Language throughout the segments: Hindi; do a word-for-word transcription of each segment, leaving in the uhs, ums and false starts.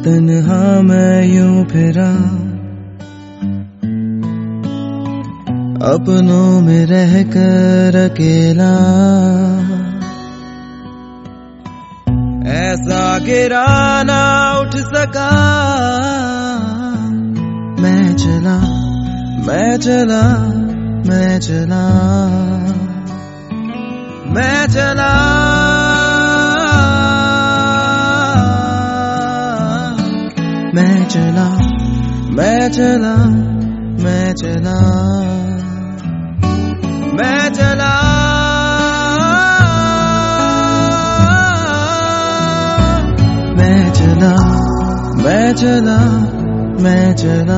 तन्हा मैं यूं फिरा, अपनों में रहकर अकेला। ऐसा गिरा ना उठ सका, मैं चला मैं चला मैं चला मैं चला मैं चला मैं चला मैं चला मैं चला मैं चला मैं चला मैं चला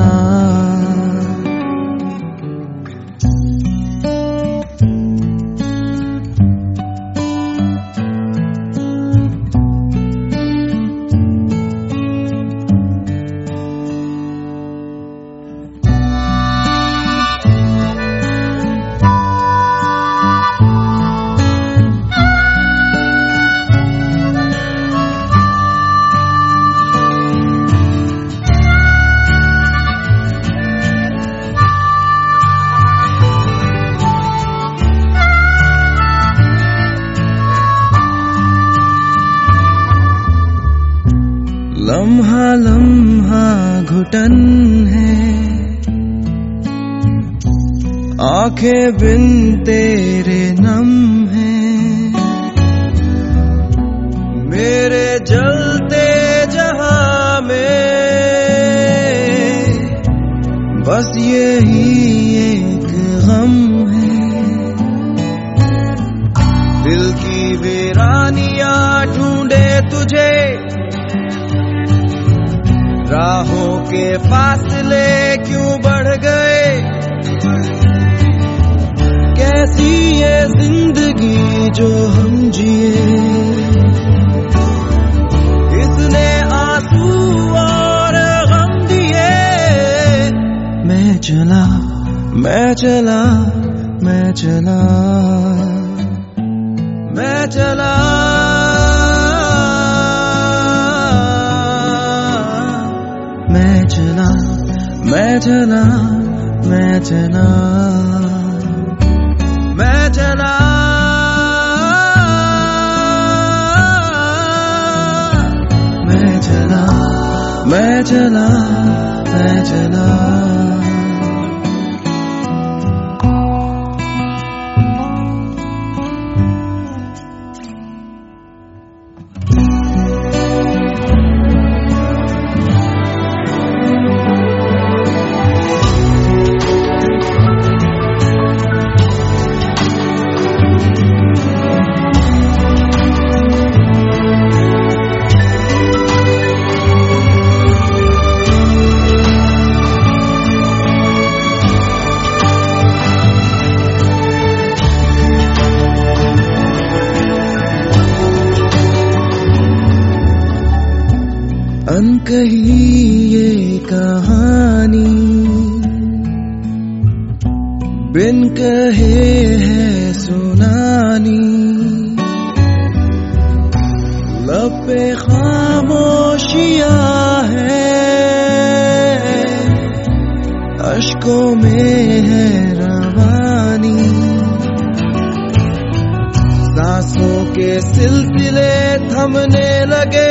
लम्हा लम्हा घुटन है, आंखें बिन तेरे नम है। मेरे जलते जहां में बस यही एक गम है। दिल की वीरानियां ढूंढे तुझे, राहों के फासले क्यों बढ़ गए। कैसी ये जिंदगी जो हम जिए, इसने आंसू और गम दिए। मैं चला मैं चला मैं चला मैं चला मैं चला मैं चला मैं चला मैं चला मैं चला मैं चला मैं चला अनकही ये कहानी बिन कहे है सुनानी। लब पे खामोशियां है, अश्कों में है रवानी। सांसों के सिलसिले थमने लगे,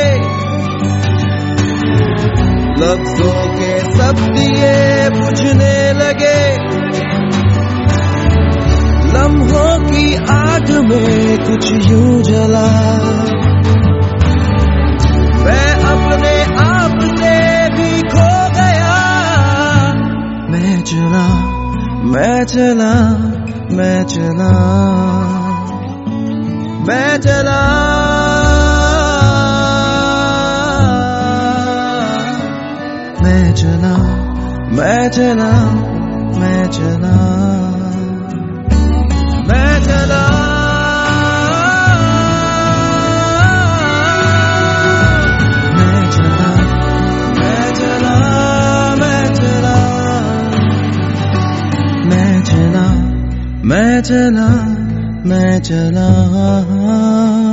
लफ्जों के सब दिए बुझने लगे। लम्हों की आग में कुछ यूं जला, मैं अपने आप से भी खो गया। मैं चला मैं चला मैं चला मैं चला मैं चला मैं चला मैं चला मैं चला मैं चला मैं चला मैं चला मैं चला मैं चला मैं चला